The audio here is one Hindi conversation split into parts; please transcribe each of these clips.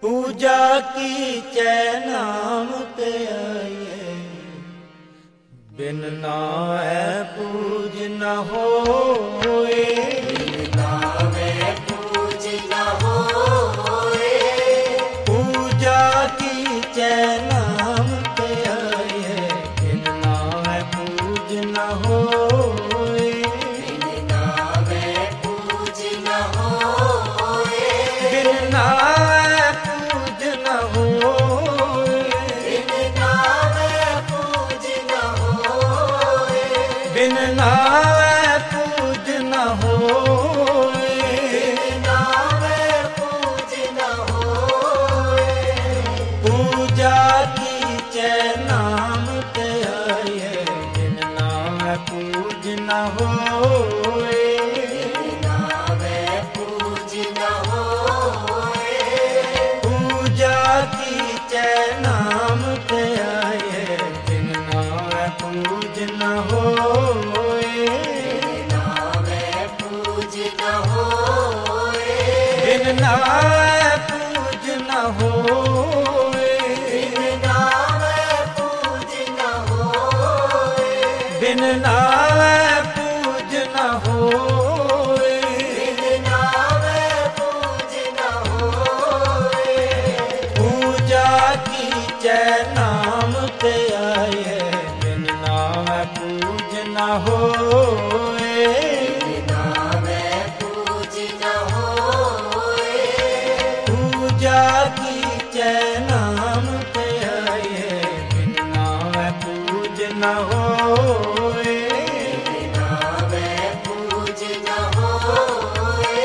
पूजा की नाम ते आए, बिन नावे पूज न होए। बिन नावे पूज न होए। पूजा की नाम ते आए, बिन नावे पूज न होए। बिन नावे पूज न होए। बिन नावे पूज न होए। बिन नावे पूज न होए। बिन नावे पूज न होए। बिन नावे पूज न होए। पूजा की नाम ते आए, बिन नावे पूज न होए। बिन नावे पूज न होए। पूजा की नाम ते आए, बिन नावे पूज न होए। बिन नावे पूज न होए। बिन नावे पूज न होए। बिन नावे पूज न होए। बिन नावे पूज न होए। बिन नावे पूज न होए। पूजा की नाम ते आए, बिन नावे पूज न होए। बिन नावे पूज न होए। पूजा की नाम ते आए, बिन नावे पूज न होए। बिन नावे पूज न होए।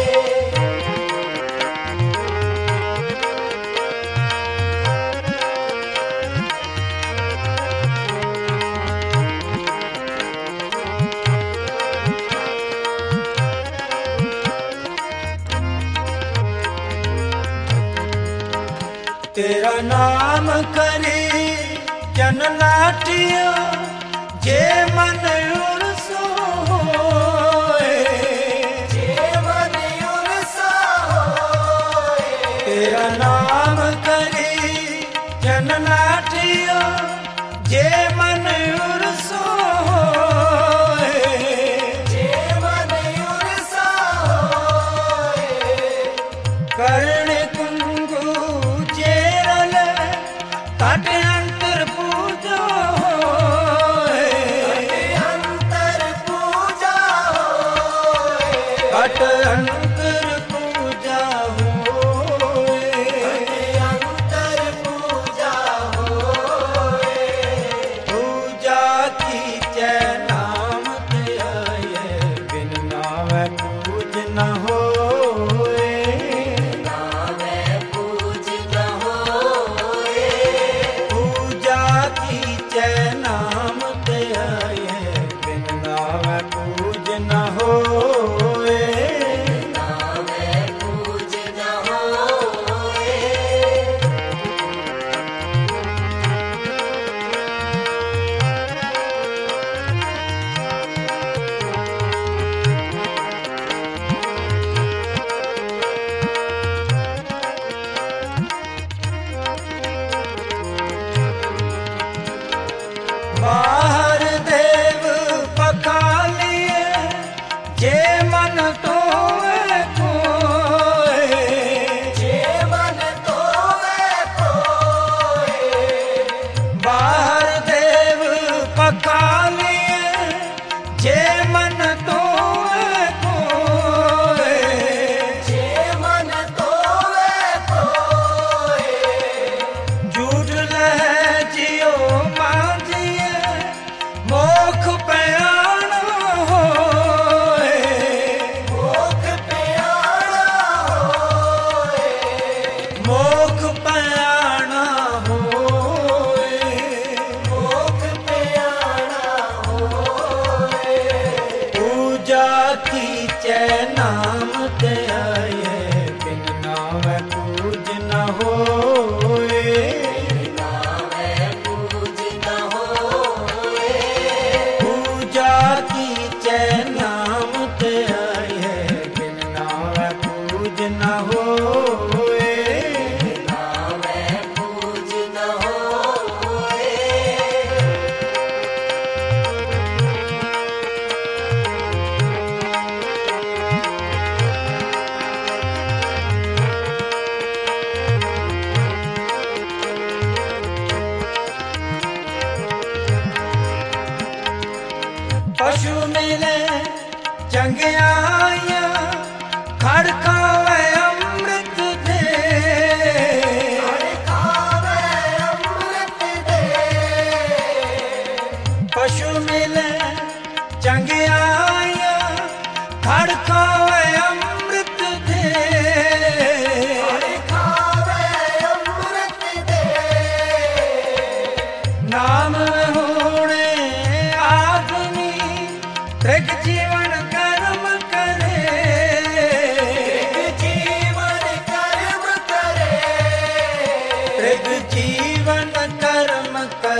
तेरा नाम करी जन लाटियो, जे मन उरसो होए। जीवन उरसा होए। तेरा नाम करी जन लाटियो, जे मन उरसो होए। जीवन उरसा होए। कर्ण कुंगु चेरल तट अंतर पूजो होए। अंतर पूजा होए। तट अंतर पूजा होए। अंतर पूजा होए। पूजा की नाम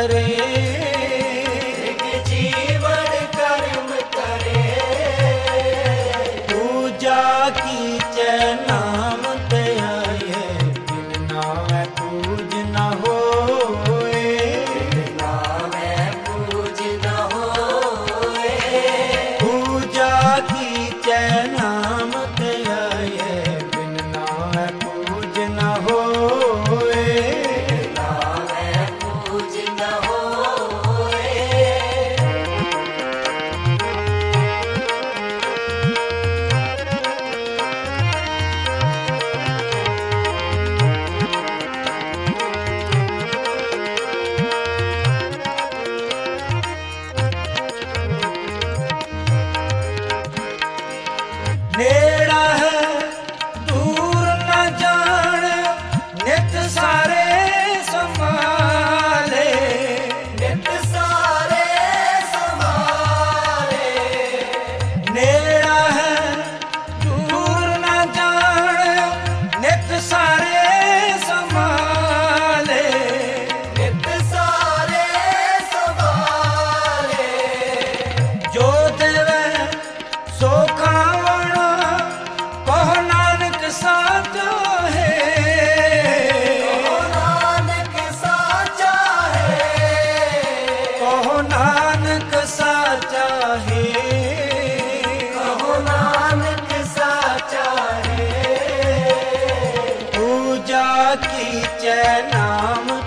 करे, जीवन कर्म करे, पूजा की नाम ते आए, बिन नावे पूज न होए, नामे पूज न होए, पूजा की नाम ते आए, बिन नावे पूज न होए, नामे पूज न होए। नेड़ा है दूर न जान, नित सारे संभाले, नित सारे संभाले, नेड़ा है दूर न जान, नित सारे संभाले, नित सारे संभाले, जो देवे सो खावणा, कहो नानक साचो है, कहो नानक साचा है, कहो नानक साचा है, कहो नानक साचा है। पूजा की नाम